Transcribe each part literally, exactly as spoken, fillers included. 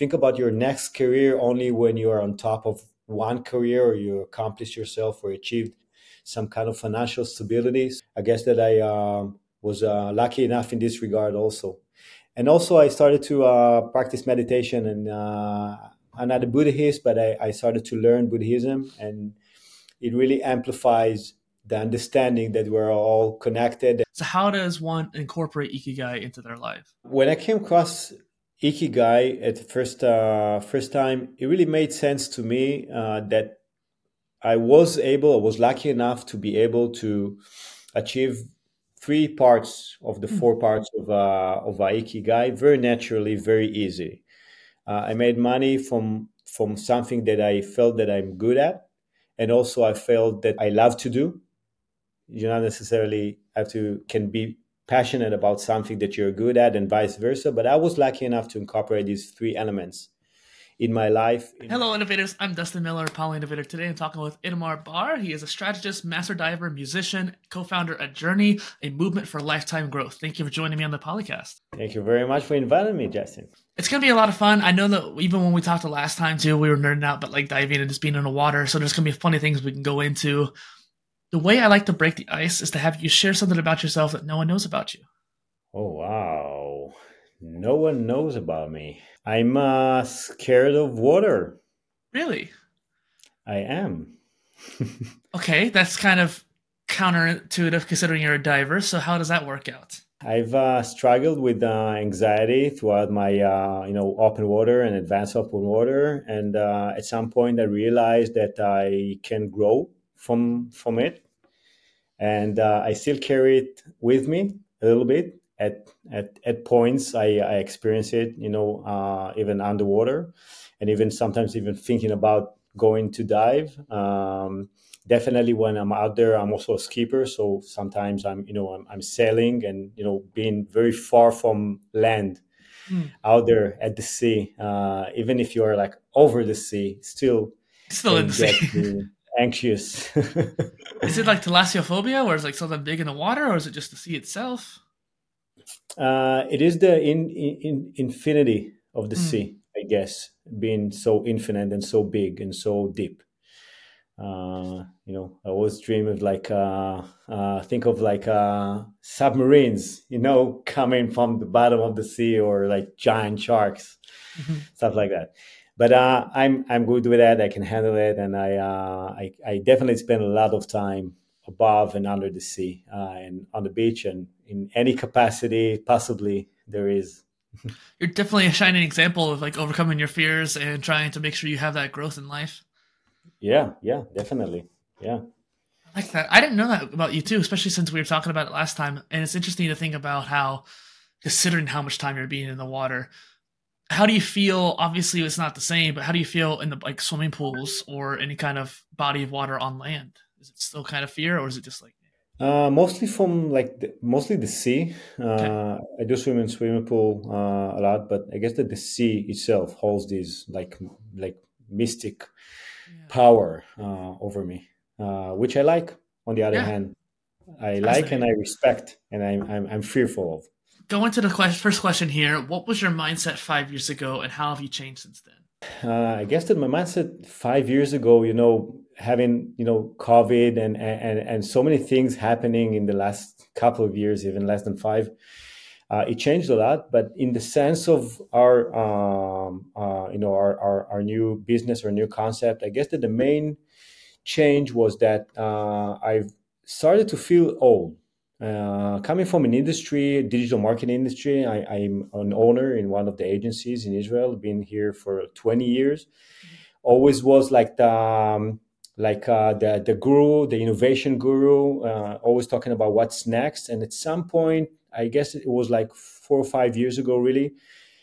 think about your next career only when you are on top of one career or you accomplish yourself or achieved some kind of financial stability. I guess that I um, was uh, lucky enough in this regard also. And also I started to uh, practice meditation, and uh, I'm not a Buddhist, but I, I started to learn Buddhism, and it really amplifies the understanding that we're all connected. So how does one incorporate Ikigai into their life? When I came across Ikigai at the first uh, first time, it really made sense to me uh, that I was able, I was lucky enough to be able to achieve three parts of the four parts of uh, of Ikigai very naturally, very easy. Uh, I made money from from something that I felt that I'm good at, and also I felt that I love to do. You not necessarily have to can be passionate about something that you're good at, and vice versa. But I was lucky enough to incorporate these three elements in my life. Hello, innovators. I'm Dustin Miller, Poly Innovator. Today I'm talking with Itamar Bar. He is a strategist, master diver, musician, co-founder at Journey, a movement for lifetime growth. Thank you for joining me on the Polycast. Thank you very much for inviting me, Justin. It's going to be a lot of fun. I know that even when we talked the last time too, we were nerding out about like diving and just being in the water. So there's going to be funny things we can go into. The way I like to break the ice is to have you share something about yourself that no one knows about you. Oh, wow. No one knows about me. I'm uh, scared of water. Really? I am. Okay, that's kind of counterintuitive considering you're a diver. So how does that work out? I've uh, struggled with uh, anxiety throughout my, uh, you know, open water and advanced open water. And uh, at some point I realized that I can grow from from it. And uh, I still carry it with me a little bit. At, at, at points, I, I experience it, you know, uh, even underwater, and even sometimes even thinking about going to dive. Um, definitely when I'm out there, I'm also a skipper. So sometimes I'm, you know, I'm, I'm sailing and, you know, being very far from land, mm. out there at the sea. Uh, even if you are like over the sea, still, still in the sea. Anxious. Is it like thalassophobia, where it's like something big in the water, or is it just the sea itself? Uh, it is the in, in, infinity of the mm. sea, I guess, being so infinite and so big and so deep. Uh, you know, I always dream of like, uh, uh, think of like uh, submarines, you know, coming from the bottom of the sea, or like giant sharks, mm-hmm. stuff like that. But uh, I'm I'm good with that. I can handle it, and I uh, I, I definitely spend a lot of time above and under the sea, uh, and on the beach, and in any capacity possibly there is. You're definitely a shining example of like overcoming your fears and trying to make sure you have that growth in life. Yeah, yeah, definitely. Yeah. I like that. I didn't know that about you too, especially since we were talking about it last time. And it's interesting to think about how, considering how much time you're being in the water, how do you feel? Obviously, it's not the same, but how do you feel in the like swimming pools or any kind of body of water on land? Is it still kind of fear, or is it just like? Uh, mostly from like the, mostly the sea. Uh, okay. I do swim in swimming pool uh, a lot, but I guess that the sea itself holds this like like mystic yeah. power uh, over me, uh, which I like. On the other yeah. hand, I like and I respect, and I'm I'm, I'm fearful of. Going to the question, first question here. What was your mindset five years ago, and how have you changed since then? Uh, I guess that my mindset five years ago, you know, having, you know, COVID and, and, and so many things happening in the last couple of years, even less than five, uh, it changed a lot. But in the sense of our, um, uh, you know, our, our, our new business or new concept, I guess that the main change was that uh, I've started to feel old. Uh, coming from an industry, digital marketing industry, I, I'm an owner in one of the agencies in Israel, been here for twenty years. Mm-hmm. Always was like the, um, like uh, the, the guru, the innovation guru, uh, always talking about what's next. And at some point, I guess it was like four or five years ago, really,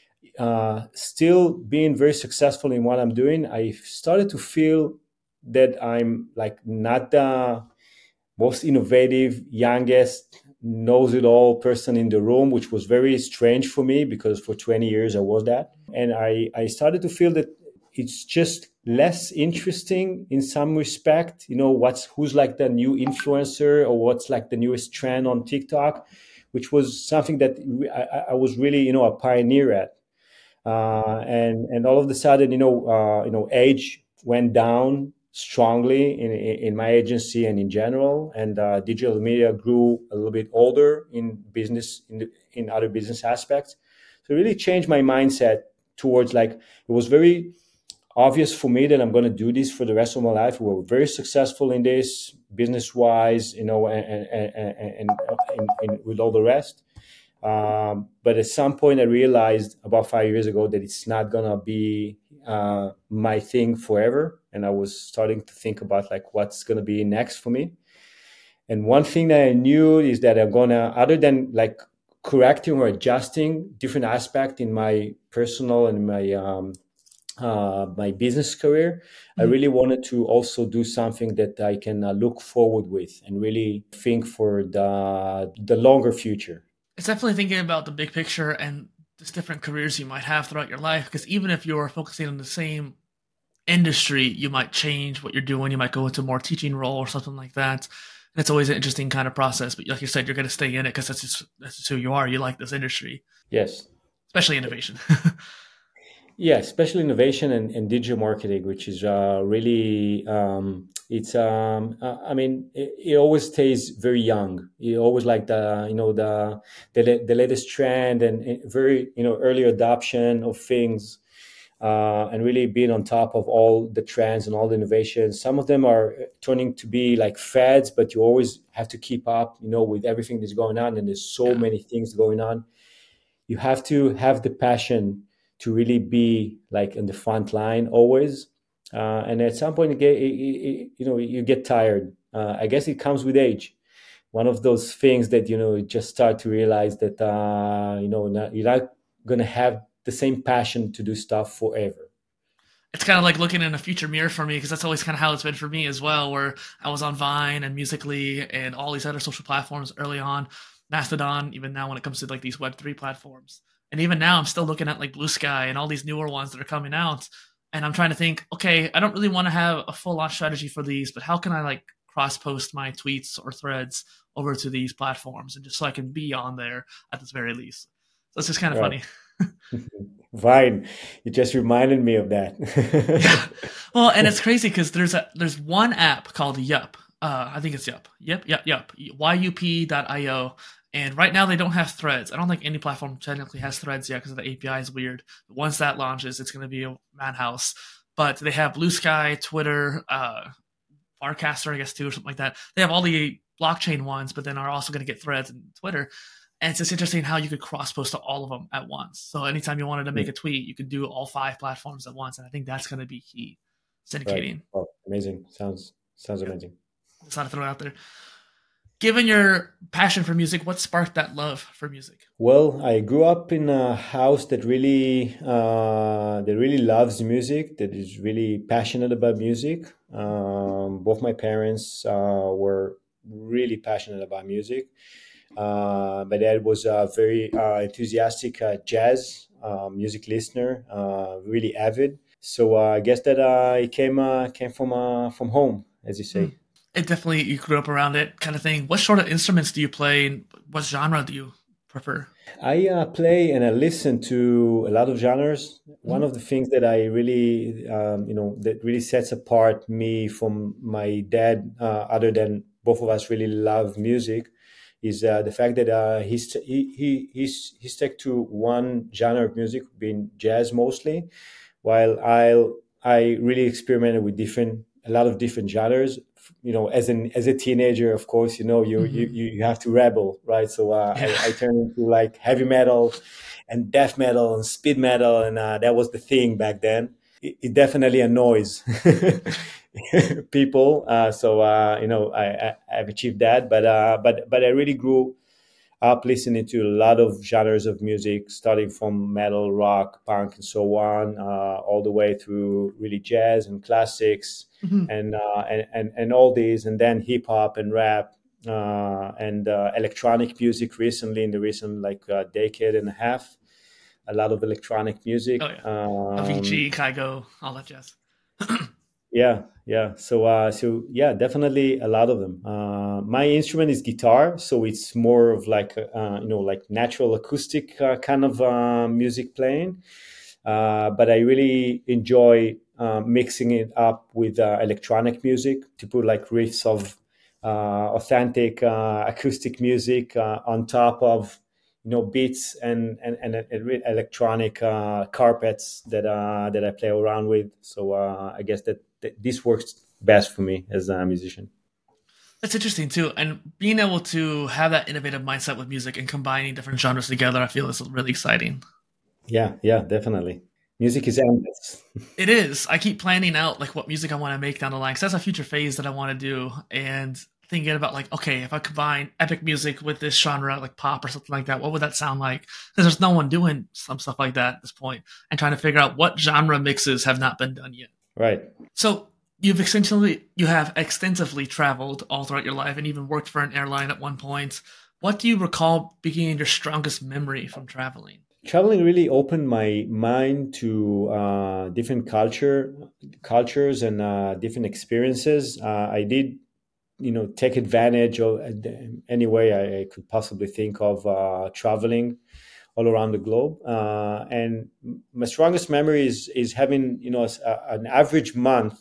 uh, still being very successful in what I'm doing, I started to feel that I'm like not the most innovative, youngest, knows-it-all person in the room, which was very strange for me because for twenty years I was that. And I, I started to feel that it's just less interesting in some respect, you know, what's who's like the new influencer or what's like the newest trend on TikTok, which was something that I, I was really, you know, a pioneer at. uh, and and all of a sudden, you know, uh, you know, age went down strongly in in my agency and in general, and uh, digital media grew a little bit older in business in the, in other business aspects. So it really changed my mindset towards like it was very obvious for me that I'm going to do this for the rest of my life. We were very successful in this business wise, you know, and and and, and, and, and with all the rest. Um, but at some point, I realized about five years ago that it's not gonna be uh, my thing forever, and I was starting to think about like what's gonna be next for me. And one thing that I knew is that I'm gonna, other than like correcting or adjusting different aspect in my personal and my um, uh, my business career, I Mhm. really wanted to also do something that I can uh, look forward with and really think for the the longer future. It's definitely thinking about the big picture and just different careers you might have throughout your life. Because even if you're focusing on the same industry, you might change what you're doing. You might go into a more teaching role or something like that. And it's always an interesting kind of process. But like you said, you're going to stay in it because that's just that's just who you are. You like this industry, Yes. especially innovation. Yeah, especially innovation and, and digital marketing, which is uh, really um, it's um, uh, I mean it, it always stays very young. You always like the you know the the, la- the latest trend and and very you know early adoption of things, uh, and really being on top of all the trends and all the innovations. Some of them are turning to be like fads, but you always have to keep up, you know, with everything that's going on. And there's so Yeah. many things going on. You have to have the passion to really be like in the front line always. Uh, and at some point, you get, you know, you get tired. Uh, I guess it comes with age. One of those things that you know you just start to realize that uh, you know not, you're not gonna have the same passion to do stuff forever. It's kind of like looking in a future mirror for me because that's always kind of how it's been for me as well. Where I was on Vine and Musically and all these other social platforms early on, Mastodon, even now when it comes to like these Web three platforms, and even now I'm still looking at like Blue Sky and all these newer ones that are coming out, and I'm trying to think, okay, I don't really want to have a full on strategy for these, but how can I like cross post my tweets or threads over to these platforms and just so I can be on there at the very least. So it's just kind of Right. funny. Vine, you just reminded me of Yeah. that. Well, and it's crazy because there's a there's one app called Yup. Uh, I think it's Yup. Yep, Yup, Yup. Y U P dot I O. And right now they don't have threads. I don't think any platform technically has threads yet because the A P I is weird. Once that launches, it's going to be a madhouse. But they have Blue Sky, Twitter, uh, Farcaster, I guess too, or something like that. They have all the blockchain ones, but then are also going to get threads and Twitter. And it's just interesting how you could cross post to all of them at once. So anytime you wanted to make a tweet, you could do all five platforms at once. And I think that's going to be key. Right. Syndicating. Oh, amazing. Sounds sounds Yeah. amazing. Just thought to throw it out there. Given your passion for music, what sparked that love for music? Well, I grew up in a house that really uh, that really loves music, that is really passionate about music. Um, both my parents uh, were really passionate about music. Uh, my dad was a very uh, enthusiastic uh, jazz uh, music listener, uh, really avid. So uh, I guess that uh, it came uh, came from uh, from home, as you Hmm. say. It definitely, you grew up around it kind of thing. What sort of instruments do you play? And what genre do you prefer? I uh, play and I listen to a lot of genres. One Mhm. of the things that I really, um, you know, that really sets apart me from my dad, uh, other than both of us really love music, is uh, the fact that uh, he's he, he he's he stuck to one genre of music, being jazz mostly, while I'll I really experimented with different a lot of different genres. You know, as an as a teenager, of course, you know you you Mhm. you have to rebel, right? So uh, Yeah. I I turned into like heavy metal and death metal and speed metal, and uh, that was the thing back then. It, it definitely annoys people. Uh, so uh, you know, I, I I've achieved that, but uh, but but I really grew up listening to a lot of genres of music, starting from metal, rock, punk, and so on, uh, all the way through really jazz and classics, Mhm. and uh, and, and and all these, and then hip hop and rap, uh, and uh, electronic music. Recently, in the recent like uh, decade and a half, a lot of electronic Oh music. yeah. Um, Avicii, Kygo, all that jazz. yeah, yeah. So, uh, so yeah, definitely a lot of them. Uh, my instrument is guitar, so it's more of like uh, you know, like natural acoustic uh, kind of uh, music playing. Uh, but I really enjoy uh, mixing it up with uh, electronic music to put like riffs of uh, authentic uh, acoustic music uh, on top of you know beats and and, and, and electronic uh, carpets that uh, that I play around with. So uh, I guess that, that this works best for me as a musician. That's interesting too. And being able to have that innovative mindset with music and combining different genres together, I feel is really exciting. Yeah, yeah, definitely. Music is endless. It is. I keep planning out like what music I want to make down the line because that's a future phase that I want to do. And thinking about like, okay, if I combine epic music with this genre, like pop or something like that, what would that sound like? Because there's no one doing some stuff like that at this point, and trying to figure out what genre mixes have not been done yet. Right. So you've extensively you have extensively traveled all throughout your life and even worked for an airline at one point. What do you recall being your strongest memory from traveling? Traveling really opened my mind to uh, different culture cultures and uh, different experiences. Uh, I did, you know, take advantage of uh, any way I, I could possibly think of uh, traveling all around the globe. Uh, and my strongest memory is is having, you know, a, an average month.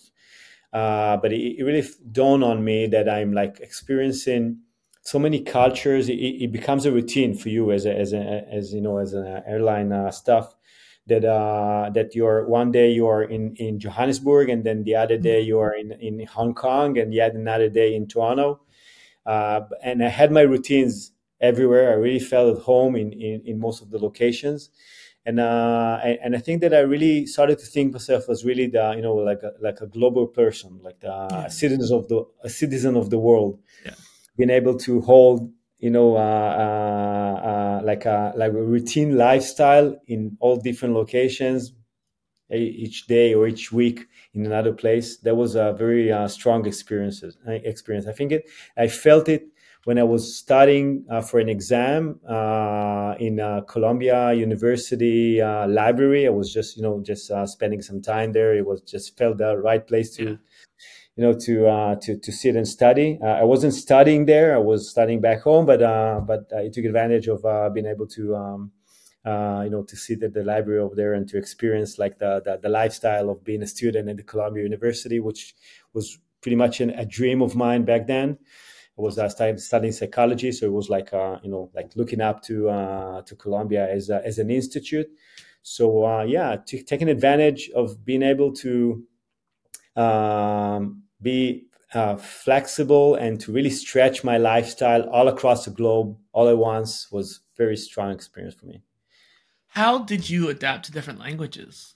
Uh, but it, it really dawned on me that I'm like experiencing so many cultures. It, it becomes a routine for you as a, as a, as you know as an airline uh, staff that uh, that you're one day you are in, in Johannesburg, and then the other day you are in, in Hong Kong, and yet another day in Toronto. Uh, and I had my routines everywhere. I really felt at home in, in, in most of the locations. And uh, I, and I think that I really started to think myself as really the you know like a, like a global person, like the Yeah. citizens of the a citizen of the world, Yeah. being able to hold you know uh, uh, uh, like a like a routine lifestyle in all different locations e- each day or each week in another place. That was a very uh, strong experiences uh, experience. I think it. I felt it when I was studying uh, for an exam uh, in uh, Columbia University uh, library. I was just you know just uh, spending some time there. It was just felt the right place Yeah. to you know to uh, to to sit and study. Uh, I wasn't studying there. I was studying back home, but uh, but I took advantage of uh, being able to. Um, uh, you know, to sit at the library over there and to experience like the, the, the lifestyle of being a student at the Columbia University, which was pretty much an, a dream of mine back then. I was uh, studying, studying psychology, so it was like uh, you know like looking up to uh, to Columbia as a, as an institute. So uh, yeah, t- taking advantage of being able to um, be uh, flexible and to really stretch my lifestyle all across the globe all at once was a very strong experience for me. How did you adapt to different languages?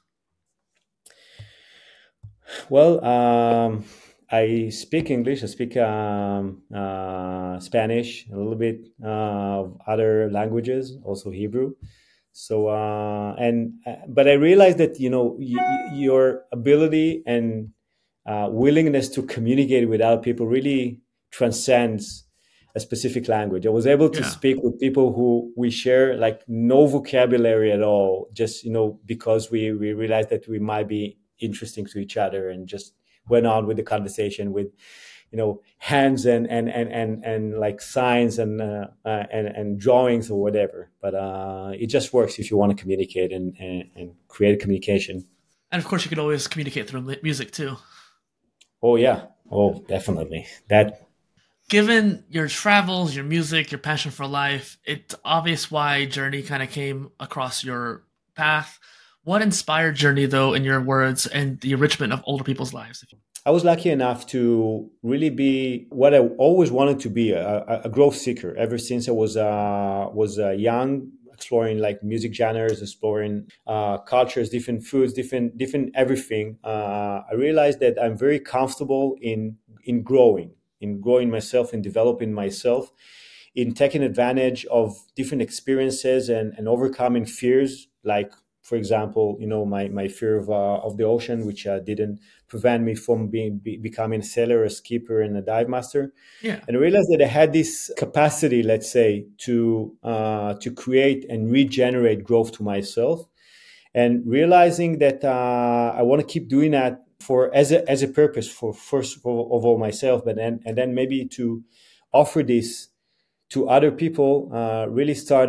Well, um, I speak English. I speak um, uh, Spanish, a little bit uh, of other languages, also Hebrew. So, uh, and uh, but I realized that you know y- y- your ability and uh, willingness to communicate with other people really transcends a specific language. I was able to Yeah. speak with people who we share like no vocabulary at all, just you know because we we realized that we might be interesting to each other, and just went on with the conversation with you know hands and and and and, and like signs and, uh, uh, and and drawings or whatever. But uh, it just works if you want to communicate and, and and create a communication. And of course, you could always communicate through li- music too. Oh yeah, oh definitely that. Given your travels, your music, your passion for life, it's obvious why Journey kind of came across your path. What inspired Journey, though, in your words, and the enrichment of older people's lives? I was lucky enough to really be what I always wanted to be, a, a- a growth seeker ever since I was uh, was uh, young, exploring like music genres, exploring uh, cultures, different foods, different different everything. Uh, I realized that I'm very comfortable in in growing, in growing myself, in developing myself, in taking advantage of different experiences and, and overcoming fears, like for example, you know, my, my fear of, uh, of the ocean, which uh, didn't prevent me from being be, becoming a sailor, a skipper, and a dive master. Yeah. And I realized that I had this capacity, let's say, to uh, to create and regenerate growth to myself, and realizing that uh, I want to keep doing that for as a as a purpose for first of all, of all myself, but then and then maybe to offer this to other people uh, really started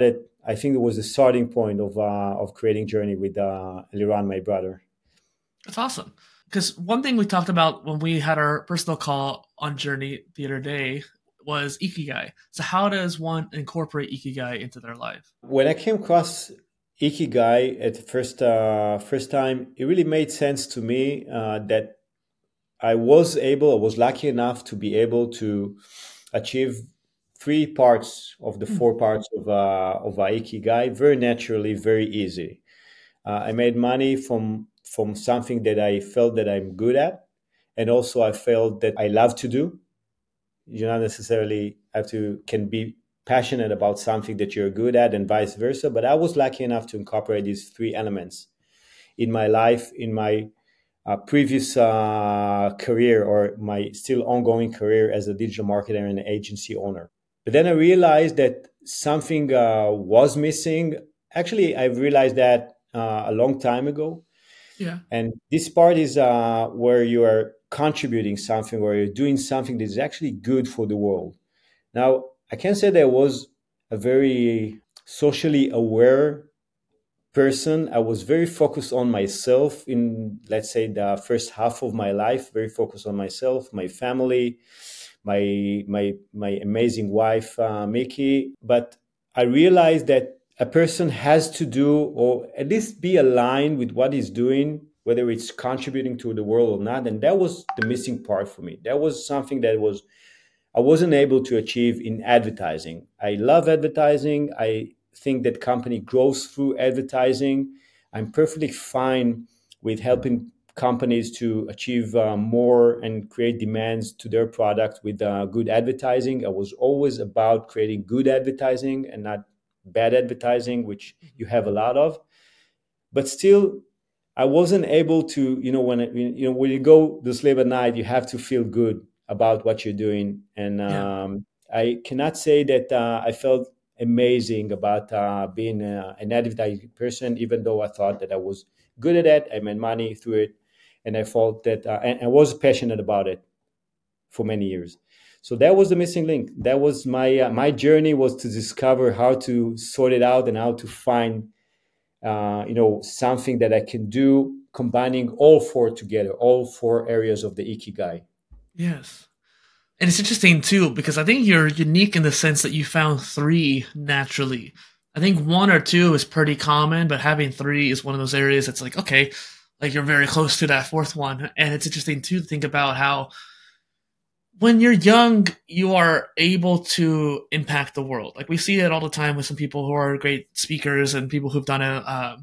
I think it was the starting point of uh, of creating Journey with uh, Liran, my brother. That's awesome. Because one thing we talked about when we had our personal call on Journey the other day was Ikigai. So how does one incorporate Ikigai into their life? When I came across Ikigai at the first uh, first time, it really made sense to me uh, that I was able, I was lucky enough to be able to achieve three parts of the Hmm. four parts of uh, of a Ikigai very naturally, very easy. Uh, I made money from from something that I felt that I'm good at, and also I felt that I love to do. You not necessarily have to can be passionate about something that you're good at, and vice versa. But I was lucky enough to incorporate these three elements in my life, in my uh, previous uh, career, or my still ongoing career as a digital marketer and agency owner. But then I realized that something uh, was missing. Actually, I realized that uh, a long time ago. Yeah. And this part is uh, where you are contributing something, where you're doing something that is actually good for the world. Now, I can say that I was a very socially aware person. I was very focused on myself in, let's say, the first half of my life, very focused on myself, my family, my my my amazing wife, uh, Mickey. But I realized that a person has to do, or at least be aligned with what he's doing, whether it's contributing to the world or not. And that was the missing part for me. That was something that was I wasn't able to achieve in advertising. I love advertising. I think that company grows through advertising. I'm perfectly fine with helping companies to achieve uh, more and create demands to their product with uh, good advertising. I was always about creating good advertising and not bad advertising, which you have a lot of. But still, I wasn't able to, you know, when it, you know when you go to sleep at night, you have to feel good about what you're doing, and Yeah. um, I cannot say that uh, I felt amazing about uh, being uh, an advertising person, even though I thought that I was good at it. I made money through it, and I felt that uh, and I was passionate about it for many years. So that was the missing link. That was my uh, my journey, was to discover how to sort it out and how to find uh, you know, something that I can do, combining all four together, all four areas of the Ikigai. Yes. And it's interesting too because I think you're unique in the sense that you found three naturally. I think one or two is pretty common, but having three is one of those areas that's like, okay, like you're very close to that fourth one. And it's interesting too to think about how when you're young, you are able to impact the world. Like we see it all the time with some people who are great speakers and people who've done it uh,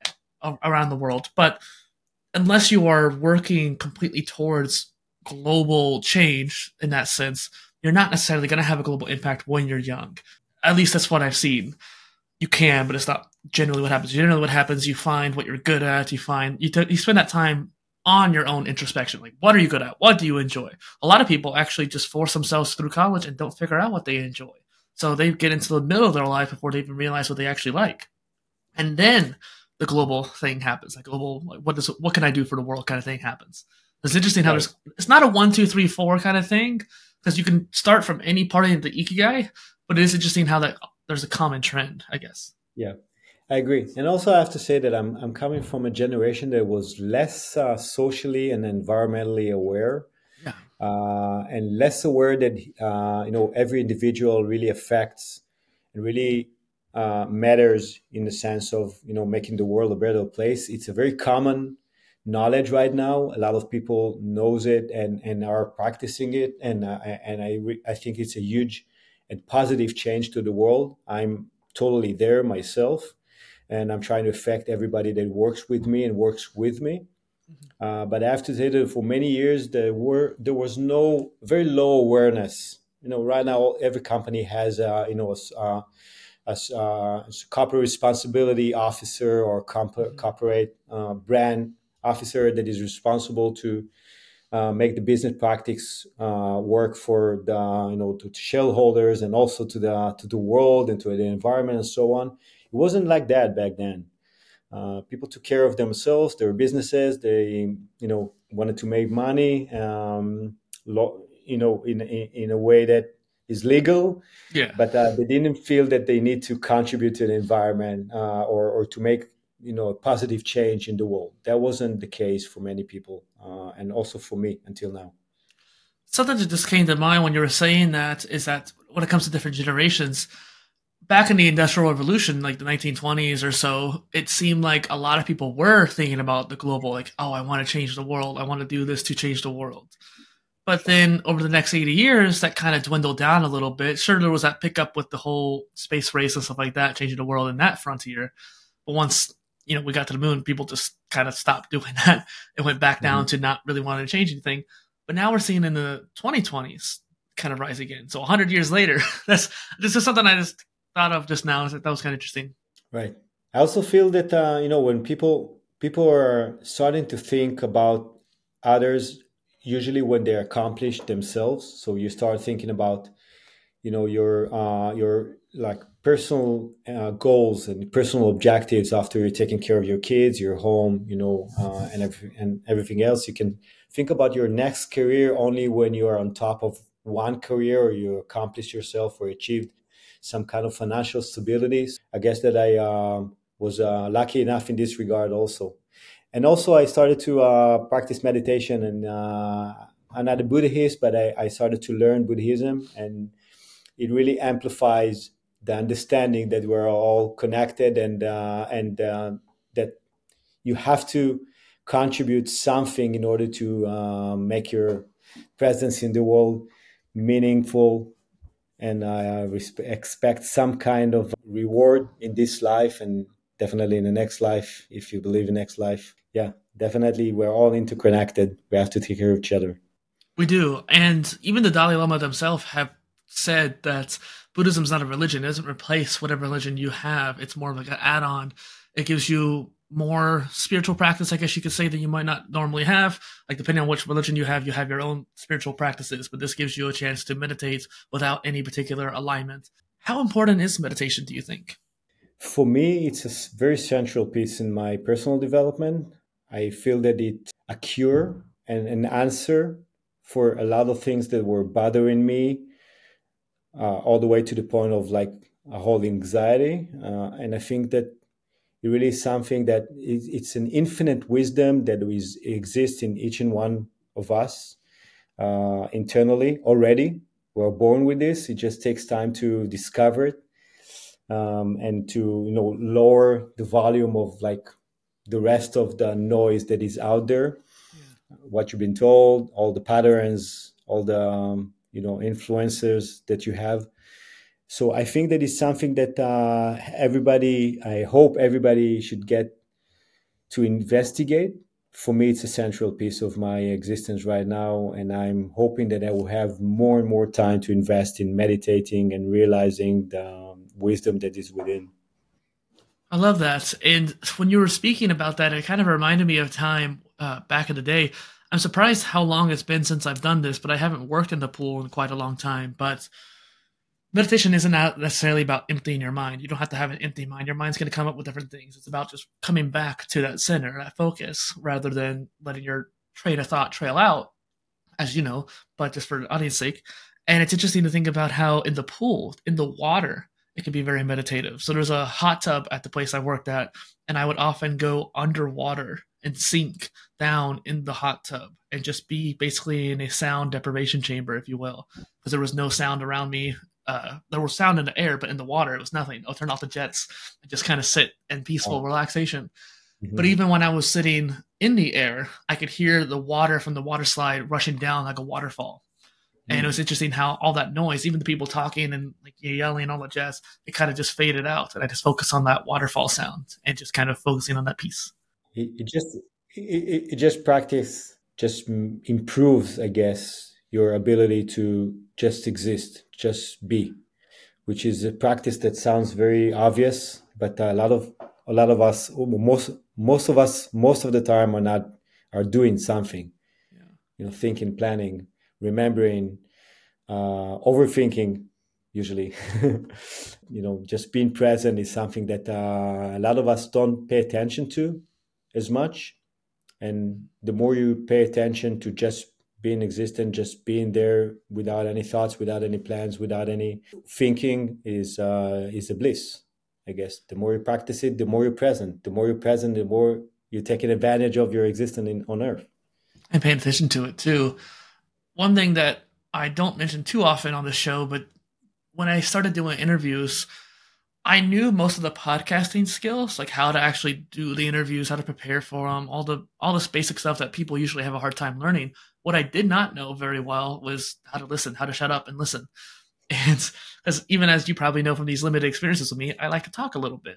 around the world. But unless you are working completely towards global change in that sense, you're not necessarily going to have a global impact when you're young. At least that's what I've seen. You can, but it's not generally what happens. Generally, what happens, you find what you're good at. You find you t- you spend that time on your own introspection. Like, what are you good at? What do you enjoy? A lot of people actually just force themselves through college and don't figure out what they enjoy. So they get into the middle of their life before they even realize what they actually like, and then the global thing happens. Like global, like what does what can I do for the world kind of thing happens. It's interesting how Right. there's it's not a one two three four kind of thing because you can start from any part of the ikigai, but it is interesting how that there's a common trend, I guess. Yeah, I agree. And also, I have to say that I'm I'm coming from a generation that was less uh, socially and environmentally aware, Yeah. uh, and less aware that uh, you know every individual really affects and really uh, matters in the sense of you know making the world a better place. It's a very common knowledge right now. A lot of people knows it and and are practicing it, and uh, and I re- I think it's a huge and positive change to the world. I'm totally there myself, and I'm trying to affect everybody that works with me and works with me. Mhm. Uh, but I have to say that for many years there were there was no very low awareness. You know, right now every company has uh, you know a, s- uh, a s- uh, s- corporate responsibility officer or comp- Mhm. corporate uh, brand officer that is responsible to uh, make the business practice uh, work for the you know to, to shareholders and also to the to the world and to the environment and so on. It wasn't like that back then. Uh, people took care of themselves, their businesses. They, you know, wanted to make money, um, lo- you know, in, in in a way that is legal, Yeah. but uh, they didn't feel that they need to contribute to the environment uh, or or to make you know a positive change in the world. That wasn't the case for many people, uh, and also for me until now. Something that just came to mind when you were saying that is that when it comes to different generations, back in the Industrial Revolution, like the nineteen twenties or so, it seemed like a lot of people were thinking about the global, like, oh, I want to change the world. I want to do this to change the world. But then over the next eighty years, that kind of dwindled down a little bit. Sure, there was that pickup with the whole space race and stuff like that, changing the world in that frontier. But once, you know, we got to the moon, people just kind of stopped doing that and went back down Mhm. to not really wanting to change anything. But now we're seeing in the twenty twenties kind of rise again. So one hundred years later, that's this is something I just thought of just now. That was kind of interesting. Right. I also feel that uh, you know when people people are starting to think about others, usually when they accomplish themselves. So you start thinking about you know your uh, your like personal uh, goals and personal objectives after you're taking care of your kids, your home, you know, uh, and every, and everything else. You can think about your next career only when you are on top of one career or you accomplished yourself or achieved some kind of financial stability. So I guess that I um, was uh, lucky enough in this regard also. And also I started to uh, practice meditation and uh, I'm not a Buddhist, but I, I started to learn Buddhism, and it really amplifies the understanding that we're all connected, and uh, and uh, that you have to contribute something in order to uh, make your presence in the world meaningful, and I uh, respe- expect some kind of reward in this life and definitely in the next life if you believe in next life. Yeah, definitely we're all interconnected. We have to take care of each other. We do. And even the Dalai Lama themselves have said that Buddhism is not a religion. It doesn't replace whatever religion you have. It's more of like an add on. It gives you more spiritual practice, I guess you could say, that you might not normally have. Like, depending on which religion you have, you have your own spiritual practices, but this gives you a chance to meditate without any particular alignment. How important is meditation, do you think? For me, it's a s- very central piece in my personal development. I feel that it's a cure and an answer for a lot of things that were bothering me, uh, all the way to the point of like a whole anxiety. Uh, and I think that it really is something that is, it's an infinite wisdom that is, exists in each and one of us uh, internally already. We're born with this. It just takes time to discover it, um, and to you know lower the volume of like the rest of the noise that is out there, Yeah. what you've been told, all the patterns, all the um, you know influences that you have. So I think that is something that uh, everybody, I hope everybody should get to investigate. For me, it's a central piece of my existence right now, and I'm hoping that I will have more and more time to invest in meditating and realizing the um, wisdom that is within. I love that. And when you were speaking about that, it kind of reminded me of time uh, back in the day. I'm surprised how long it's been since I've done this, but I haven't worked in the pool in quite a long time. But meditation isn't necessarily about emptying your mind. You don't have to have an empty mind. Your mind's going to come up with different things. It's about just coming back to that center, that focus, rather than letting your train of thought trail out, as you know, but just for the audience sake. And it's interesting to think about how in the pool, in the water, it can be very meditative. So there's a hot tub at the place I worked at, and I would often go underwater and sink down in the hot tub and just be basically in a sound deprivation chamber, if you will, because there was no sound around me. Uh, there was sound in the air, but in the water, it was nothing. I'll turn off the jets and just kind of sit in peaceful Oh. relaxation. But Mhm. even when I was sitting in the air, I could hear the water from the water slide rushing down like a waterfall. And it was Mm. interesting how all that noise, even the people talking and like yelling and all that jazz, it kind of just faded out. And I just focused on that waterfall sound and just kind of focusing on that piece. It, it just it, it it just practice just mm, improves, I guess, your ability to just exist, just be, which is a practice that sounds very obvious, but a lot of a lot of us, most most of us, most of the time are not are doing something. Yeah. You know, thinking, planning, remembering, uh, overthinking. Usually, you know, just being present is something that uh, a lot of us don't pay attention to as much. And the more you pay attention to just being existent, just being there without any thoughts, without any plans, without any thinking is uh, is a bliss. I guess the more you practice it, the more you're present. The more you're present, the more you're taking advantage of your existence in, on Earth. And paying attention to it too. One thing that I don't mention too often on the show, but when I started doing interviews, I knew most of the podcasting skills, like how to actually do the interviews, how to prepare for them, all the all this basic stuff that people usually have a hard time learning. What I did not know very well was how to listen, how to shut up and listen. And because even as you probably know from these limited experiences with me, I like to talk a little bit.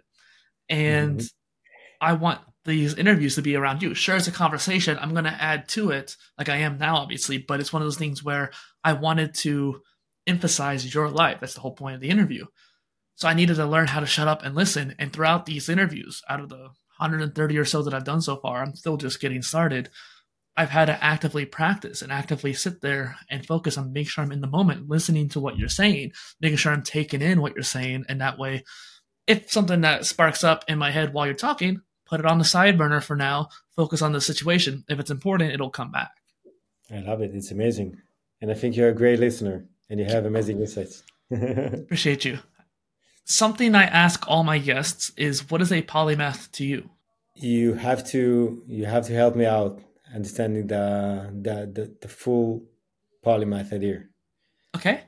And mm-hmm. I want these interviews to be around you. Sure, it's a conversation. I'm going to add to it like I am now, obviously, but it's one of those things where I wanted to emphasize your life. That's the whole point of the interview. So I needed to learn how to shut up and listen. And throughout these interviews, out of the one hundred thirty or so that I've done so far, I'm still just getting started. I've had to actively practice and actively sit there and focus on making sure I'm in the moment, listening to what you're saying, making sure I'm taking in what you're saying. And that way, if something that sparks up in my head while you're talking, put it on the side burner for now, focus on the situation. If it's important, it'll come back. I love it. It's amazing. And I think you're a great listener and you have amazing insights. Appreciate you. Something I ask all my guests is, what is a polymath to you? You have to you have to help me out understanding the the the, the full polymath idea. Okay.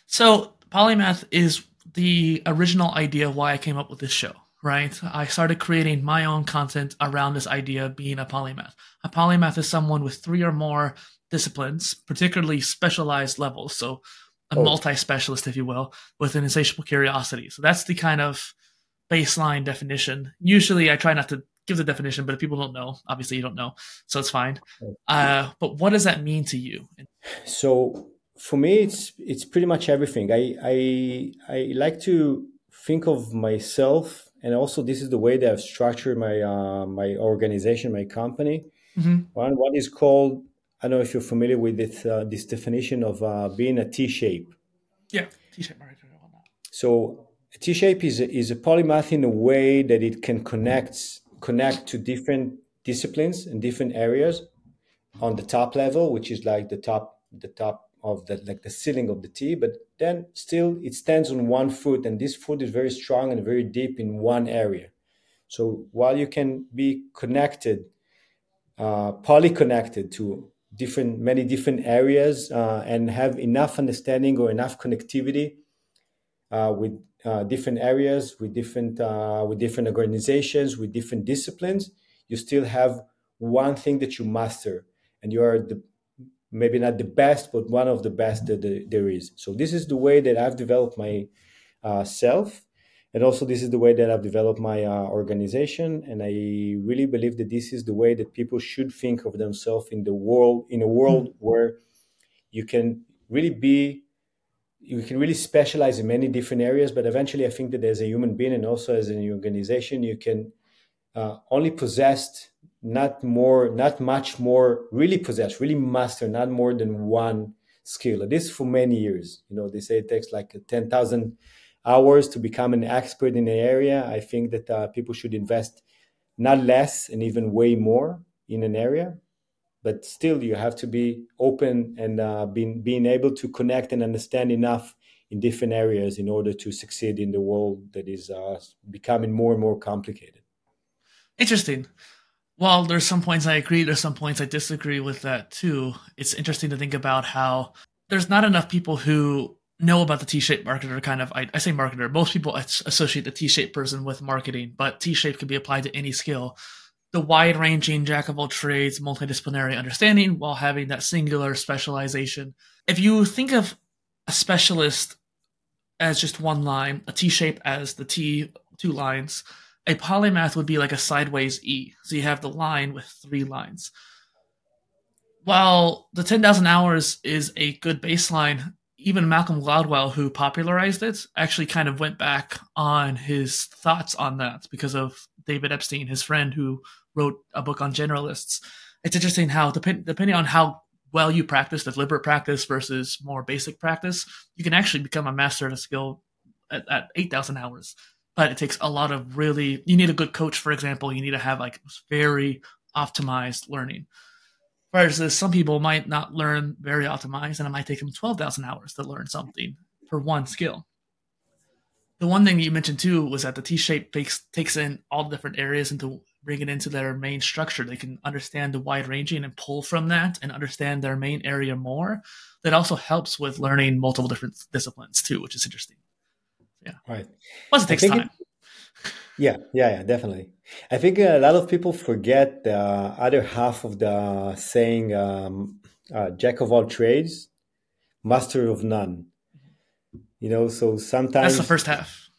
So polymath is the original idea why I came up with this show, right? I started creating my own content around this idea of being a polymath. A polymath is someone with three or more disciplines, particularly specialized levels. So a oh. multi-specialist, if you will, with an insatiable curiosity. So that's the kind of baseline definition. Usually I try not to give the definition, but if people don't know, obviously you don't know, so it's fine. Uh, but what does that mean to you? So for me, it's it's pretty much everything. I I I like to think of myself, and also this is the way that I've structured my uh, my organization, my company. Mm-hmm. One what is called, I don't know if you're familiar with this uh, this definition of uh, being a T-shape. Yeah, T-shape. So a T-shape is a, is a polymath in a way that it can connect connect to different disciplines and different areas on the top level, which is like the top the top of the like the ceiling of the T, but then still it stands on one foot, and this foot is very strong and very deep in one area. So while you can be connected, uh, poly-connected to different many different areas uh, and have enough understanding or enough connectivity uh, with uh, different areas, with different uh, with different organizations, with different disciplines, you still have one thing that you master, and you are the maybe not the best, but one of the best that there is. So this is the way that I've developed my uh, self. And also this is the way that I've developed my uh, organization. And I really believe that this is the way that people should think of themselves in the world, in a world mm-hmm. where you can really be, you can really specialize in many different areas. But eventually I think that as a human being and also as an organization, you can uh, only possess not more, not much more, really possess, really master, not more than one skill. This for many years. You know, they say it takes like ten thousand hours to become an expert in an area. I think that uh, people should invest not less and even way more in an area, but still you have to be open and uh, being, being able to connect and understand enough in different areas in order to succeed in the world that is uh, becoming more and more complicated. Interesting. Well, there's some points I agree. There's some points I disagree with that too. It's interesting to think about how there's not enough people who know about the T-shaped marketer kind of, I, I say marketer, most people associate the T-shaped person with marketing, but T-shaped can be applied to any skill. The wide-ranging jack of all trades, multidisciplinary understanding while having that singular specialization. If you think of a specialist as just one line, a T-shape as the T, two lines, a polymath would be like a sideways E. So you have the line with three lines. While the ten thousand hours is a good baseline, even Malcolm Gladwell, who popularized it, actually kind of went back on his thoughts on that because of David Epstein, his friend who wrote a book on generalists. It's interesting how, depend, depending on how well you practice, deliberate practice versus more basic practice, you can actually become a master at a skill at, at eight thousand hours. But it takes a lot of really, you need a good coach, for example. You need to have like very optimized learning. Whereas some people might not learn very optimized, and it might take them twelve thousand hours to learn something for one skill. The one thing you mentioned too was that the T-shape takes takes in all the different areas and to bring it into their main structure. They can understand the wide ranging and pull from that and understand their main area more. That also helps with learning multiple different disciplines too, which is interesting. Yeah. Right. Plus, it I takes think it, time. yeah, yeah, yeah, definitely. I think a lot of people forget the other half of the saying, um, uh, jack of all trades, master of none. You know, so That's the sometimes first half.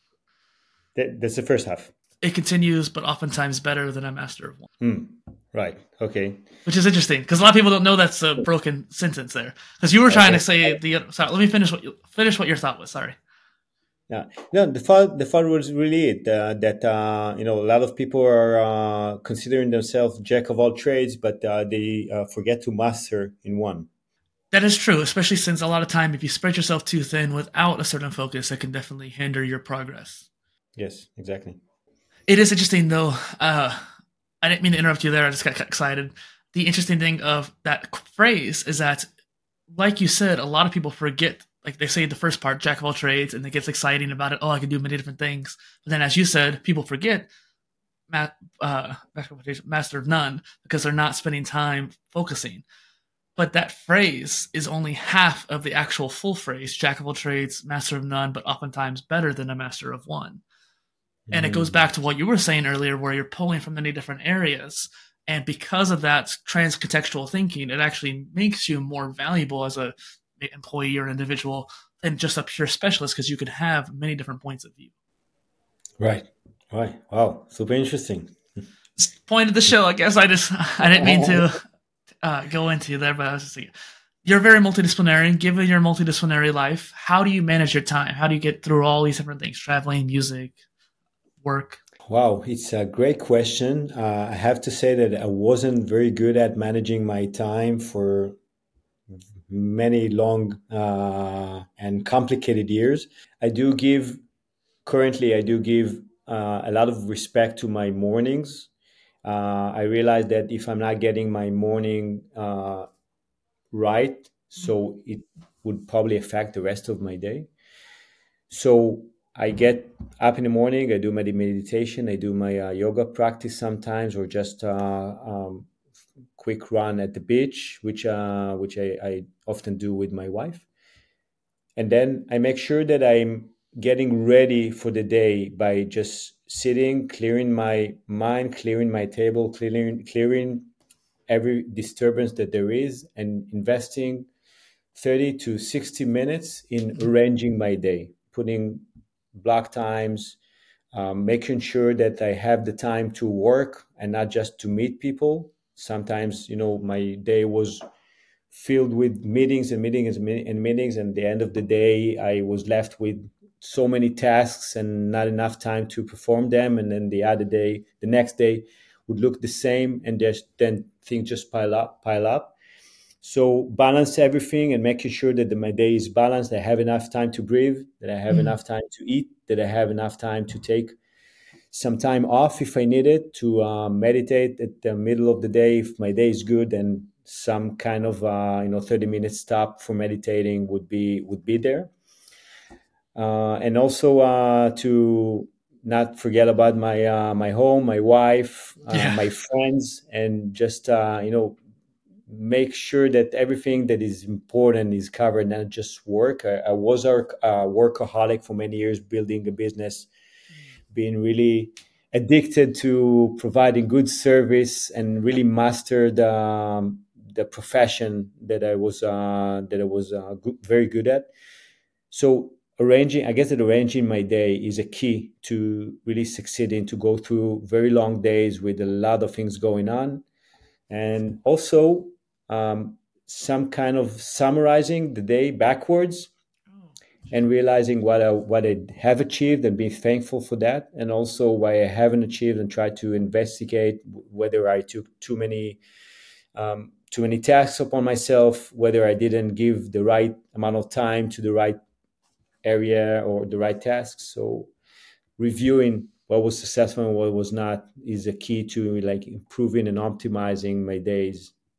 that, that's the first half. It continues, but oftentimes better than a master of one. Hmm. Right. Okay. Which is interesting because a lot of people don't know that's a broken sentence there. Because you were trying to Okay. say the sorry. Let me finish what you finish what your thought was. Sorry. Yeah. No, the thought the thought was really it, uh, that uh, you know, a lot of people are uh, considering themselves jack of all trades, but uh, they uh, forget to master in one. That is true, especially since a lot of time, if you spread yourself too thin without a certain focus, it can definitely hinder your progress. Yes, exactly. It is interesting, though. Uh, I didn't mean to interrupt you there. I just got excited. The interesting thing of that phrase is that, like you said, a lot of people forget. Like they say the first part, jack of all trades, and it gets exciting about it. Oh, I can do many different things. But then, as you said, people forget ma- uh, master of none because they're not spending time focusing. But that phrase is only half of the actual full phrase, jack of all trades, master of none, but oftentimes better than a master of one. And it goes Mm. back to what you were saying earlier, where you're pulling from many different areas. And because of that trans-contextual thinking, it actually makes you more valuable as a employee or an individual than just a pure specialist because you could have many different points of view. Right. Right. Wow. Super interesting. Point of the show, I guess. I just I didn't mean to uh, go into there, but I was just thinking, you're very multidisciplinary. Given your multidisciplinary life, how do you manage your time? How do you get through all these different things? Traveling, music, work. Wow, it's a great question. Uh, I have to say that I wasn't very good at managing my time for many long uh, and complicated years. I do give, currently, I do give uh, a lot of respect to my mornings. Uh, I realize that if I'm not getting my morning uh, right, so it would probably affect the rest of my day. So I get up in the morning, I do my meditation, I do my uh, yoga practice sometimes, or just uh, um, quick run at the beach, which uh, which I, I often do with my wife. And then I make sure that I'm getting ready for the day by just sitting, clearing my mind, clearing my table, clearing clearing every disturbance that there is, and investing thirty to sixty minutes in arranging my day, putting block times, um, making sure that I have the time to work and not just to meet people. Sometimes, you know, my day was filled with meetings and meetings and meetings, and at the end of the day, I was left with so many tasks and not enough time to perform them. And then the other day, the next day, would look the same, and there's then things just pile up, pile up. So balance everything and making sure that the, my day is balanced. I have enough time to breathe, that I have Mm. enough time to eat, that I have enough time to take some time off if I need it, to uh, meditate at the middle of the day. If my day is good, then some kind of uh, you know thirty minute stop for meditating would be would be there. Uh, and also uh, to not forget about my uh, my home, my wife, uh, Yeah. my friends, and just uh, you know make sure that everything that is important is covered, not just work. I, I was a uh, workaholic for many years, building a business, being really addicted to providing good service, and really mastered um, the profession that I was uh, that I was uh, good, very good at. So arranging, I guess that arranging my day is a key to really succeeding, to go through very long days with a lot of things going on, and also um, some kind of summarizing the day backwards Oh, and interesting. realizing what I, what I have achieved and being thankful for that, and also why I haven't achieved, and try to investigate whether I took too many um, too many tasks upon myself, whether I didn't give the right amount of time to the right area or the right tasks. So reviewing what was successful and what was not is a key to like improving and optimizing my days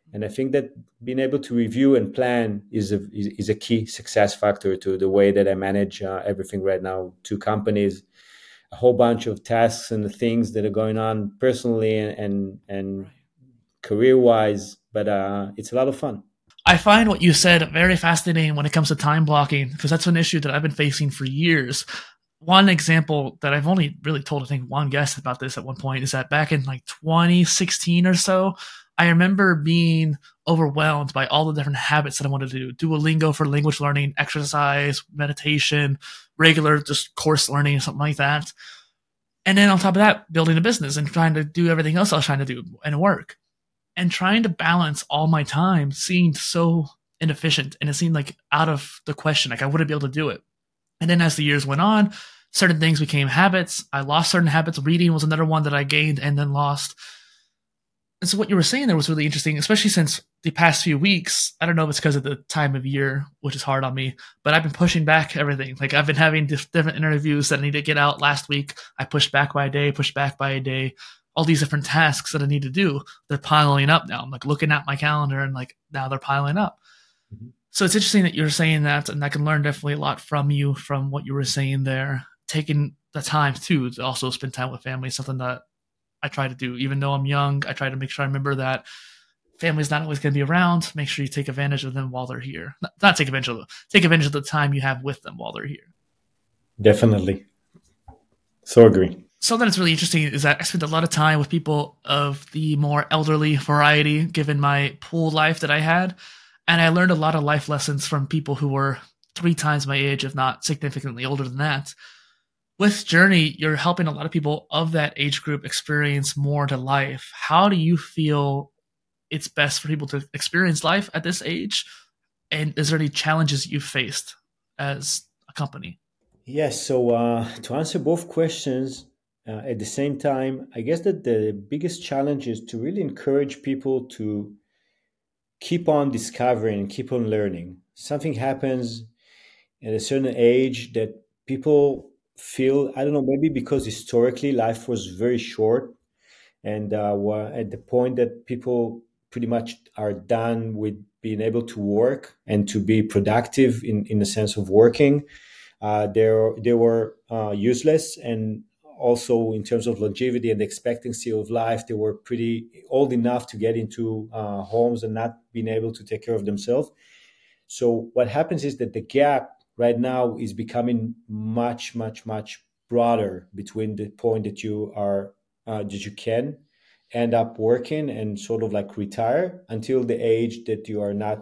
And I think that being able to review and plan is a is, is a key success factor to the way that I manage uh, everything right now. Two companies, a whole bunch of tasks and the things that are going on personally and and, and Right. career wise, but uh, it's a lot of fun. I find what you said very fascinating when it comes to time blocking, because that's an issue that I've been facing for years. One example that I've only really told, I think, one guest about this at one point is that back in like twenty sixteen or so, I remember being overwhelmed by all the different habits that I wanted to do. Duolingo for language learning, exercise, meditation, regular just course learning, something like that. And then on top of that, building a business and trying to do everything else I was trying to do and work. And trying to balance all my time seemed so inefficient, and it seemed like out of the question. Like I wouldn't be able to do it. And then as the years went on, certain things became habits. I lost certain habits. Reading was another one that I gained and then lost. And so what you were saying there was really interesting, especially since the past few weeks. I don't know if it's because of the time of year, which is hard on me, but I've been pushing back everything. Like I've been having different interviews that I need to get out last week. I pushed back by a day, pushed back by a day. All these different tasks that I need to do, they're piling up now. I'm like looking at my calendar and like now they're piling up. Mm-hmm. So it's interesting that you're saying that, and I can learn definitely a lot from you, from what you were saying there. Taking the time too to also spend time with family is something that I try to do. Even though I'm young, I try to make sure I remember that family's not always going to be around. Make sure you take advantage of them while they're here. Not, not take advantage of them, take advantage of the time you have with them while they're here. Definitely. So agree. Something that's really interesting is that I spent a lot of time with people of the more elderly variety, given my pool life that I had. And I learned a lot of life lessons from people who were three times my age, if not significantly older than that. With Journey, you're helping a lot of people of that age group experience more to life. How do you feel it's best for people to experience life at this age? And is there any challenges you've faced as a company? Yes. So uh, to answer both questions, Uh, at the same time, I guess that the biggest challenge is to really encourage people to keep on discovering, keep on learning. Something happens at a certain age that people feel, I don't know, maybe because historically life was very short and uh, were at the point that people pretty much are done with being able to work and to be productive in, in the sense of working. Uh, they they were uh, useless, and also in terms of longevity and the expectancy of life, they were pretty old enough to get into uh, homes and not being able to take care of themselves. So what happens is that the gap right now is becoming much, much, much broader between the point that you are uh, that you can end up working and sort of like retire until the age that you are not,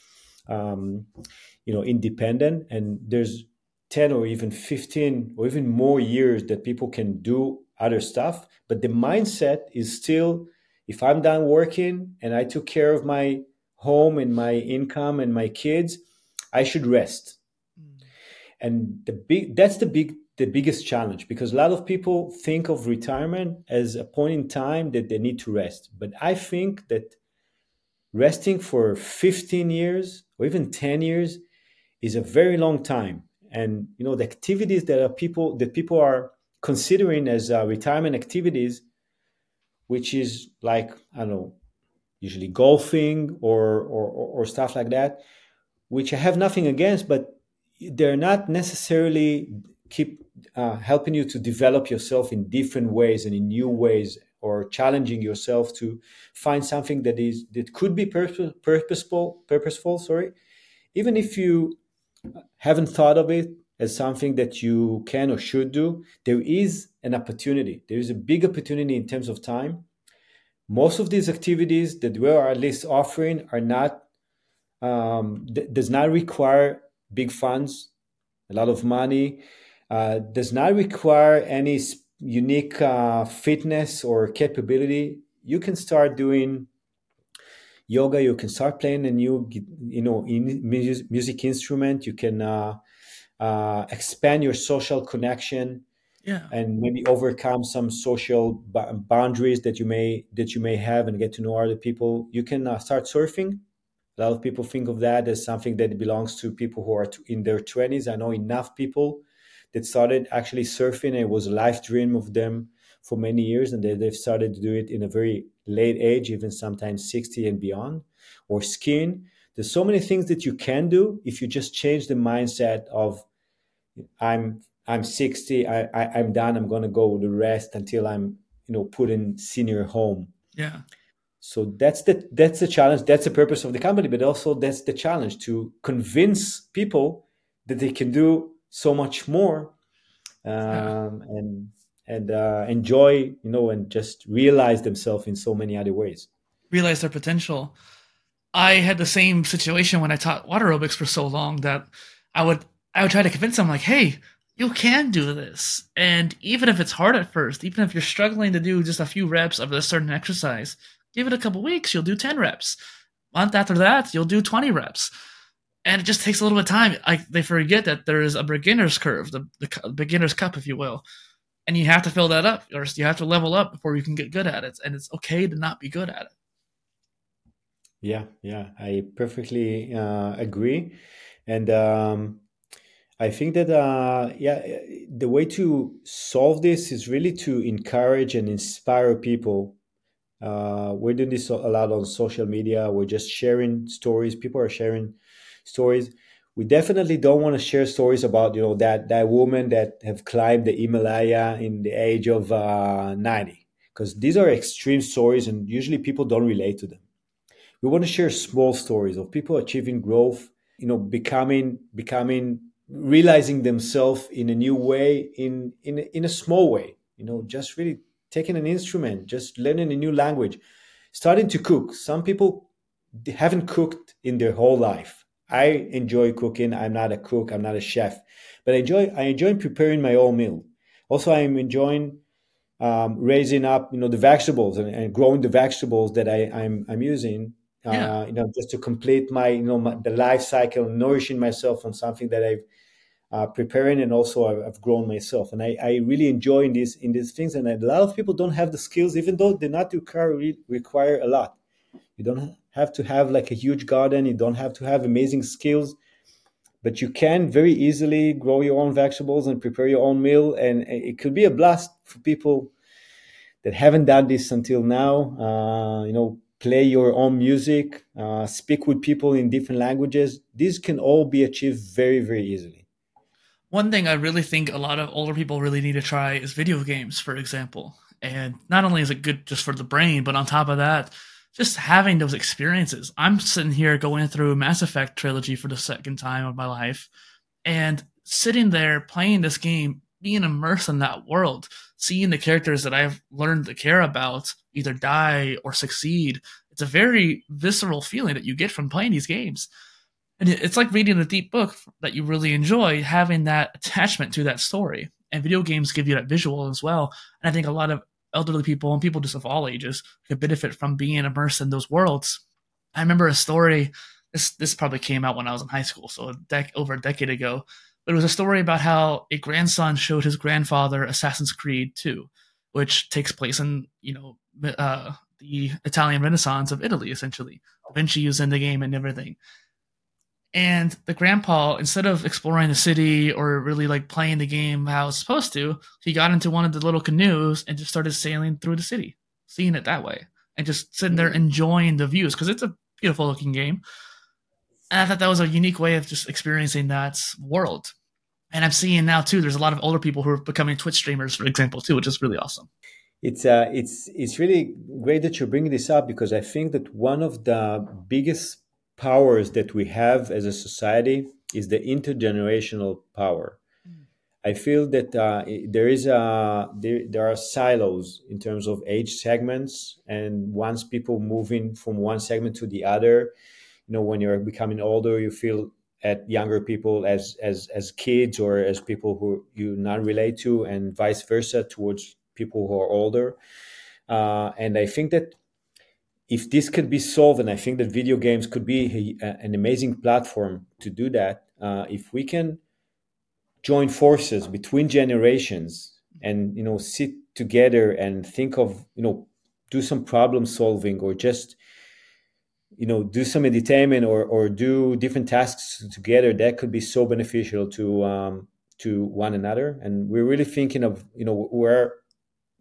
um, you know, independent. And there's ten or even fifteen or even more years that people can do other stuff. But the mindset is still, if I'm done working and I took care of my home and my income and my kids, I should rest. Mm. And the big that's the big the biggest challenge, because a lot of people think of retirement as a point in time that they need to rest. But I think that resting for fifteen years or even ten years is a very long time. And you know, the activities that are people that people are considering as uh, retirement activities, which is like, I don't know, usually golfing or, or or stuff like that, which I have nothing against, but they're not necessarily keep uh, helping you to develop yourself in different ways and in new ways, or challenging yourself to find something that is that could be purpose, purposeful. Purposeful, sorry, even if you haven't thought of it as something that you can or should do, there is an opportunity. There is a big opportunity in terms of time. Most of these activities that we are at least offering are not, um, th- does not require big funds, a lot of money, uh, does not require any unique uh, fitness or capability. You can start doing yoga, you can start playing a new, you know, in music instrument. You can uh, uh, expand your social connection, yeah, and maybe overcome some social b- boundaries that you may that you may have, and get to know other people. You can uh, start surfing. A lot of people think of that as something that belongs to people who are in their twenties. I know enough people that started actually surfing. It was a life dream of them for many years, and they, they've started to do it in a very late age, even sometimes sixty and beyond. Or skiing. There's so many things that you can do if you just change the mindset of I'm I'm sixty, I, I I'm done. I'm gonna go to rest until I'm you know put in senior home. Yeah. So that's the that's the challenge. That's the purpose of the company, but also that's the challenge to convince people that they can do so much more, Yeah. um, and and uh, enjoy, you know, and just realize themselves in so many other ways. Realize their potential. I had the same situation when I taught water aerobics for so long that I would I would try to convince them like, hey, you can do this. And even if it's hard at first, even if you're struggling to do just a few reps of a certain exercise, give it a couple weeks, you'll do ten reps. Month after that, you'll do twenty reps. And it just takes a little bit of time. Like they forget that there is a beginner's curve, the, the beginner's cup, if you will. And you have to fill that up, or you have to level up before you can get good at it. And it's okay to not be good at it. Yeah, yeah, I perfectly uh, agree, and um, I think that uh, yeah, the way to solve this is really to encourage and inspire people. Uh, we're doing this a lot on social media. We're just sharing stories. People are sharing stories. We definitely don't want to share stories about you know that that woman that have climbed the Himalaya in the age of uh, ninety, because these are extreme stories, and usually people don't relate to them. We want to share small stories of people achieving growth, you know, becoming becoming realizing themselves in a new way, in in a, in a small way, you know, just really taking an instrument, just learning a new language, starting to cook. Some people haven't cooked in their whole life. I enjoy cooking. I'm not a cook, I'm not a chef, but i enjoy i enjoy preparing my own meal. Also, I'm enjoying um, raising up, you know, the vegetables, and, and growing the vegetables that I, I'm I'm using, Yeah. uh, you know, just to complete my, you know, my, the life cycle, nourishing myself on something that I've uh, preparing, and also I've, I've grown myself, and I, I really enjoy in these in these things. And a lot of people don't have the skills, even though they not require require a lot. You don't have to have like a huge garden. You don't have to have amazing skills, but you can very easily grow your own vegetables and prepare your own meal, and it could be a blast for people that haven't done this until now. Uh, you know, play your own music, uh, speak with people in different languages. These can all be achieved very, very easily. One thing I really think a lot of older people really need to try is video games, for example. And not only is it good just for the brain, but on top of that, just having those experiences. I'm sitting here going through Mass Effect trilogy for the second time of my life, and sitting there playing this game, being immersed in that world, seeing the characters that I've learned to care about either die or succeed. It's a very visceral feeling that you get from playing these games. And it's like reading a deep book that you really enjoy, having that attachment to that story. And video games give you that visual as well. And I think a lot of elderly people and people just of all ages could benefit from being immersed in those worlds. I remember a story. This this probably came out when I was in high school, so a dec- over a decade ago. But it was a story about how a grandson showed his grandfather Assassin's Creed two, which takes place in you know uh, the Italian Renaissance of Italy, essentially. Da Vinci was in the game and everything. And the grandpa, instead of exploring the city or really like playing the game how it's supposed to, he got into one of the little canoes and just started sailing through the city, seeing it that way, and just sitting there enjoying the views because it's a beautiful looking game. And I thought that was a unique way of just experiencing that world. And I'm seeing now too, there's a lot of older people who are becoming Twitch streamers, for example, too, which is really awesome. It's uh, it's it's really great that you're bringing this up, because I think that one of the biggest powers that we have as a society is the intergenerational power. I feel that uh, there is a there, there are silos in terms of age segments, and once people moving from one segment to the other, you know, when you're becoming older, you feel at younger people as as as kids, or as people who you not relate to, and vice versa towards people who are older. Uh, and I think that if this could be solved, and I think that video games could be a, an amazing platform to do that, uh, if we can join forces between generations, and you know sit together and think of, you know, do some problem solving, or just, you know, do some entertainment, or or do different tasks together, that could be so beneficial to um to one another. And we're really thinking of, you know, where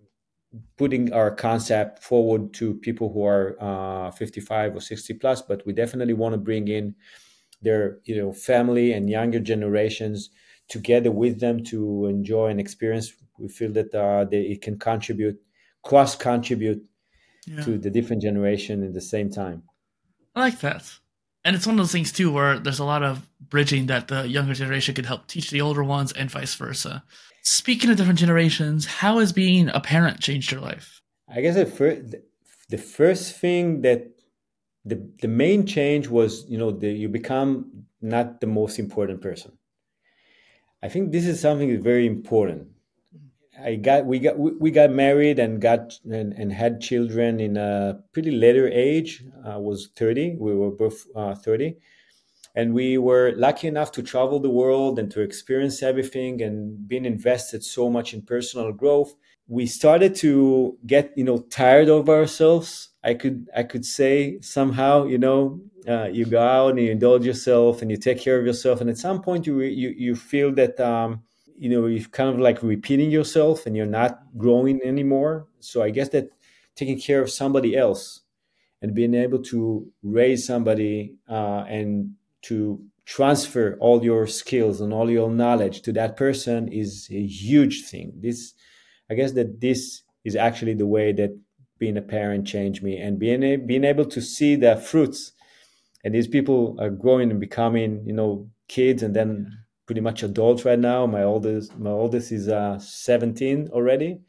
putting our concept forward to people who are uh, fifty-five or sixty plus, but we definitely want to bring in their, you know, family and younger generations together with them to enjoy and experience. We feel that uh, they, it can contribute, cross contribute Yeah. to the different generation at the same time. I like that. And it's one of those things too where there's a lot of bridging that the younger generation could help teach the older ones and vice versa. Speaking of different generations, how has being a parent changed your life? I guess the first, the first thing that the the main change was, you know, the, you become not the most important person. I think this is something that's very important. I got we got we we got married and got and, and had children in a pretty later age. I was thirty. We were both uh, thirty, and we were lucky enough to travel the world and to experience everything and being invested so much in personal growth. We started to get, you know, tired of ourselves. I could I could say somehow, you know, uh, you go out and you indulge yourself and you take care of yourself, and at some point you you you feel that um, you know, you're kind of like repeating yourself and you're not growing anymore. So I guess that taking care of somebody else and being able to raise somebody uh, and to transfer all your skills and all your knowledge to that person is a huge thing. This, I guess that this is actually the way that being a parent changed me, and being a, being able to see the fruits, and these people are growing and becoming, you know, kids and then pretty much adults right now. My oldest my oldest is uh, seventeen already.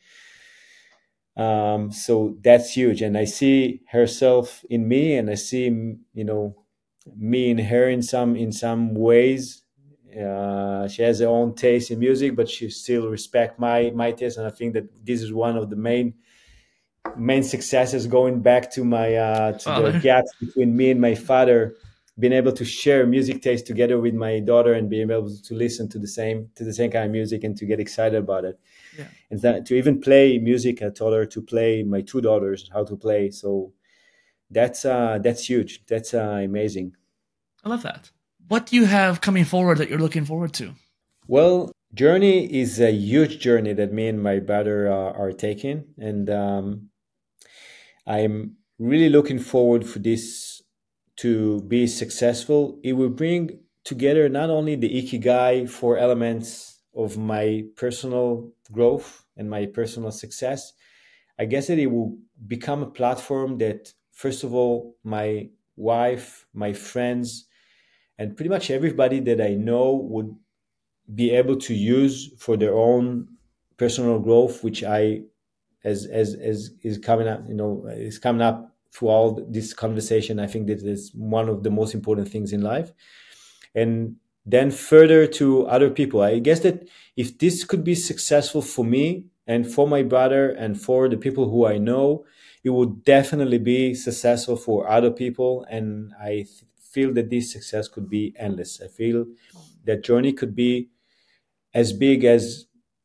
Um, so that's huge, and I see herself in me, and I see, you know, me in her in some in some ways. Uh, she has her own taste in music, but she still respect my my taste, and I think that this is one of the main main successes, going back to my uh, to the Father. gaps between me and my father, being able to share music taste together with my daughter and being able to listen to the same to the same kind of music and to get excited about it, Yeah. and that, to even play music. I taught her to play, my two daughters, how to play. So that's uh that's huge. That's uh, amazing. I love that. What do you have coming forward that you're looking forward to? Well, journey is a huge journey that me and my brother uh, are taking, and um, I'm really looking forward for this to be successful. It will bring together not only the ikigai, four elements of my personal growth and my personal success. I guess that it will become a platform that, first of all, my wife, my friends, and pretty much everybody that I know would be able to use for their own personal growth, which I, as as as is coming up, you know, is coming up through all this conversation. I think that is one of the most important things in life. And then further to other people, I guess that if this could be successful for me and for my brother and for the people who I know, it would definitely be successful for other people. And I th- feel that this success could be endless. I feel that journey could be as big as,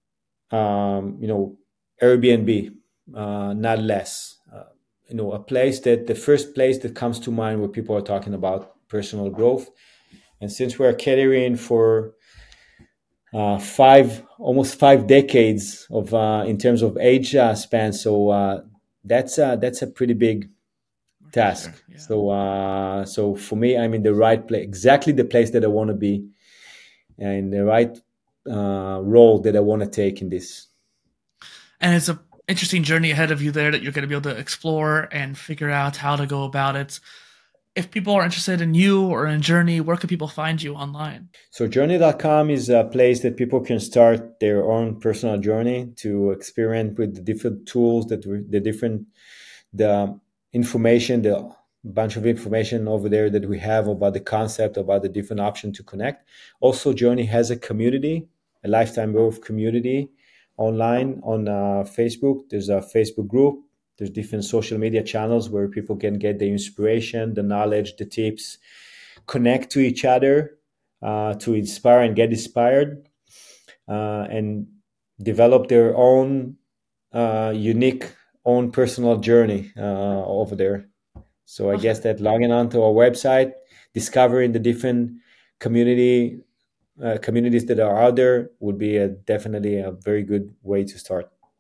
um, you know, Airbnb, uh, not less. Uh, you know, a place that, the first place that comes to mind where people are talking about personal growth. And since we're catering for uh, five, almost five decades of, uh, in terms of age uh, span, so uh, that's uh, that's a pretty big For task. sure. Yeah. So, uh, so for me, I'm in the right place, exactly the place that I want to be, and the right uh, role that I want to take in this. And it's a interesting journey ahead of you there that you're going to be able to explore and figure out how to go about it. If people are interested in you or in Journey, where can people find you online? So journey dot com is a place that people can start their own personal journey to experiment with the different tools, that we- the different the information, the bunch of information over there that we have about the concept, about the different options to connect. Also, Journey has a community, a lifetime growth community online on uh, Facebook. There's a Facebook group. There's different social media channels where people can get the inspiration, the knowledge, the tips, connect to each other, uh, to inspire and get inspired, uh, and develop their own uh, unique, own personal journey uh, over there. So I Love guess that. that logging onto our website, discovering the different community uh, communities that are out there would be a, definitely a very good way to start.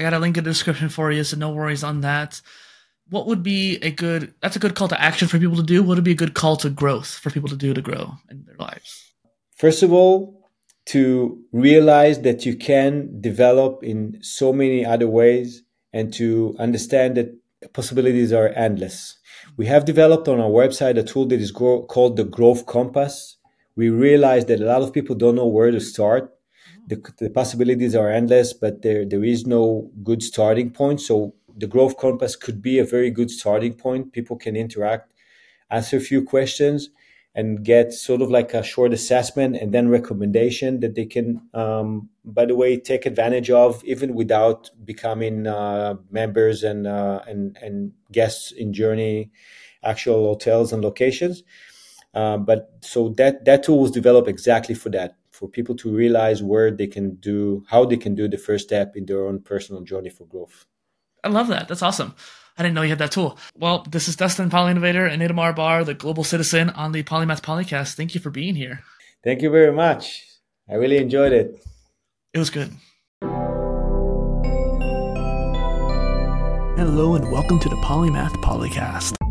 I got a link in the description for you, so no worries on that. What would be a good, that's a good call to action for people to do. What would be a good call to growth for people to do to grow in their lives? First of all, to realize that you can develop in so many other ways and to understand that possibilities are endless. We have developed on our website a tool that is grow, called the Growth Compass. We realize that a lot of people don't know where to start. The, the possibilities are endless, but there, there is no good starting point. So the Growth Compass could be a very good starting point. People can interact, answer a few questions, and get sort of like a short assessment and then recommendation that they can, um, by the way, take advantage of even without becoming uh, members and, uh, and and guests in Journey, actual hotels and locations. Uh, but so that that tool was developed exactly for that, for people to realize where they can do, how they can do the first step in their own personal journey for growth. I love that. That's awesome. I didn't know you had that tool. Well, this is Dustin, Polyinnovator, and Itamar Bar, the global citizen on the Polymath Polycast. Thank you for being here. Thank you very much. I really enjoyed it. It was good. Hello and welcome to the Polymath Polycast.